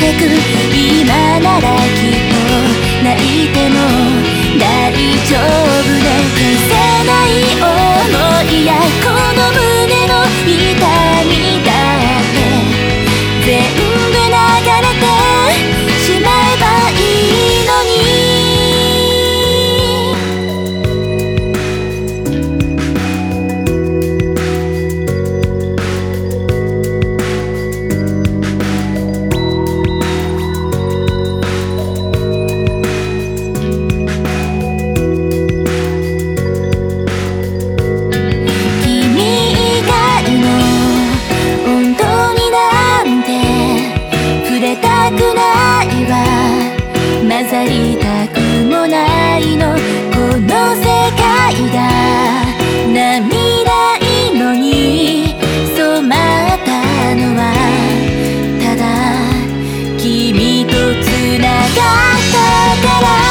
してく。今ならきっと泣いても大丈夫ね。消せない想いやこの胸の痛みだって全部流れてしまえばいいのに。混ざりたくもないのこの世界が涙色に染まったのはただ君とつながったから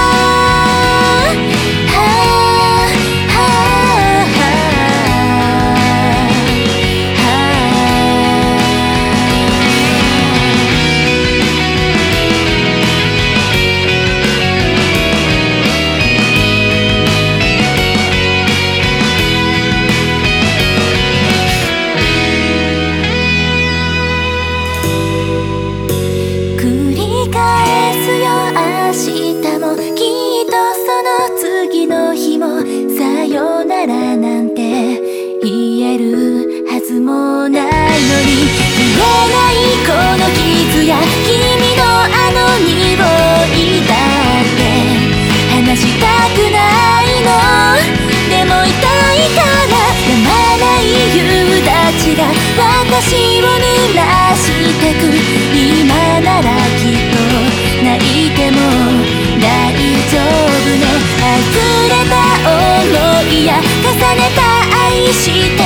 さよならなんて言えるはずもないのに、言えないこの傷や君のあの匂いだって話したくないの。でも痛いからやまない夕立が私を濡らしてく。今ならきっと泣いても大丈夫ね。溢れた想いや重ねた愛して